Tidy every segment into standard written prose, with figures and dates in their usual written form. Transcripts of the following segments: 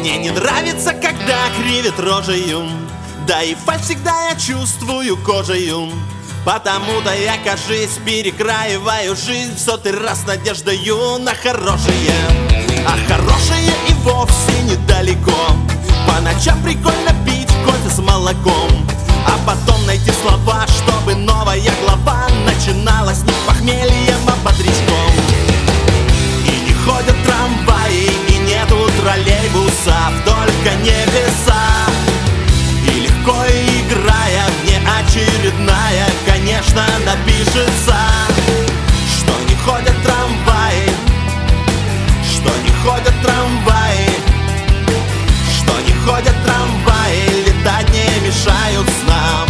Мне не нравится, когда кривит рожею, да и фальшь всегда я чувствую кожею. Потому-то я, кажись, перекраиваю жизнь в сотый раз надеждою на хорошее. А хорошее и вовсе недалеко. По ночам прикольно пить кофе с молоком, а потом найти слова, чтобы новая глава начиналась не похмельем, а бодрячком. И не ходят трамваи, и нету троллейбусов, только небеса. И легко играя, внеочередная, конечно, напишется, что не ходят трамваи, что не ходят трамваи, что не ходят трамваи, летать не мешают снам.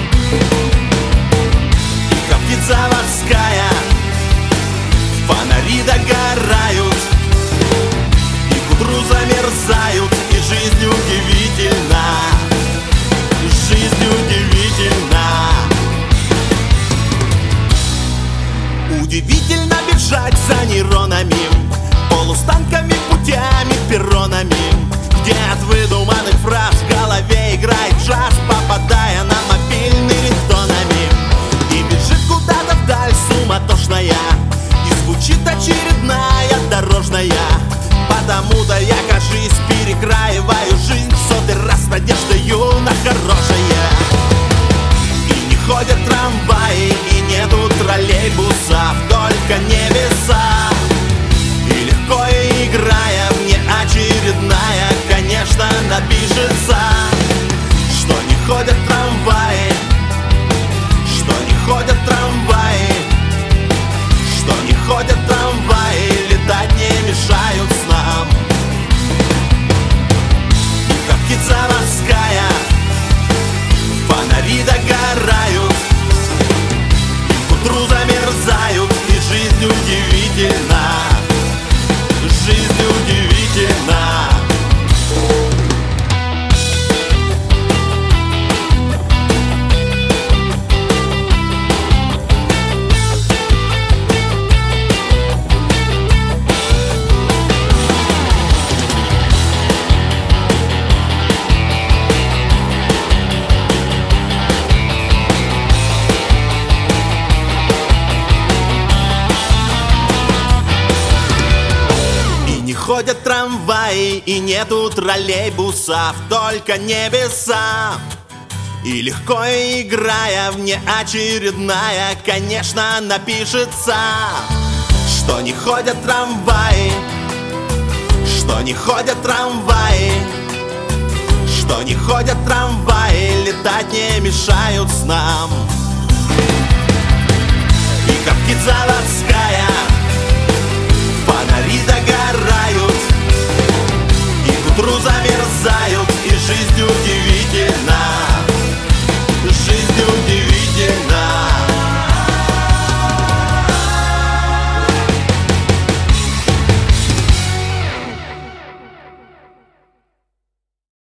И коптит заводская, фонари догорают, и к утру замерзают, и жизнь удивительна, жизнь удивительна. Удивительно бежать за нейронами, полустанками, путями, перронами, где от выдуманных фраз в голове играет джаз, попадая на мобильный рингтонами. И бежит куда-то вдаль суматошная, и звучит очередная дорожная. Потому-то я, кажись, перекраиваю жизнь в сотый раз надеждою на хорошее. И не ходят трамваи, и нету троллейбусов, только небеса. И легко играя, внеочередная, конечно, напишется, что не ходят трамваи, что не ходят трамваи, что не ходят трамваи, летать не мешают снам. И коптит заводская, фонари догорают, и к утру замерзают, и жизнь удивительна, жизнь удивительна. Ходят трамваи, и нету троллейбусов, только небеса. И легко играя, внеочередная, конечно, напишется, что не ходят трамваи, что не ходят трамваи, что не ходят трамваи, летать не мешают снам. И коптит заводская, фонари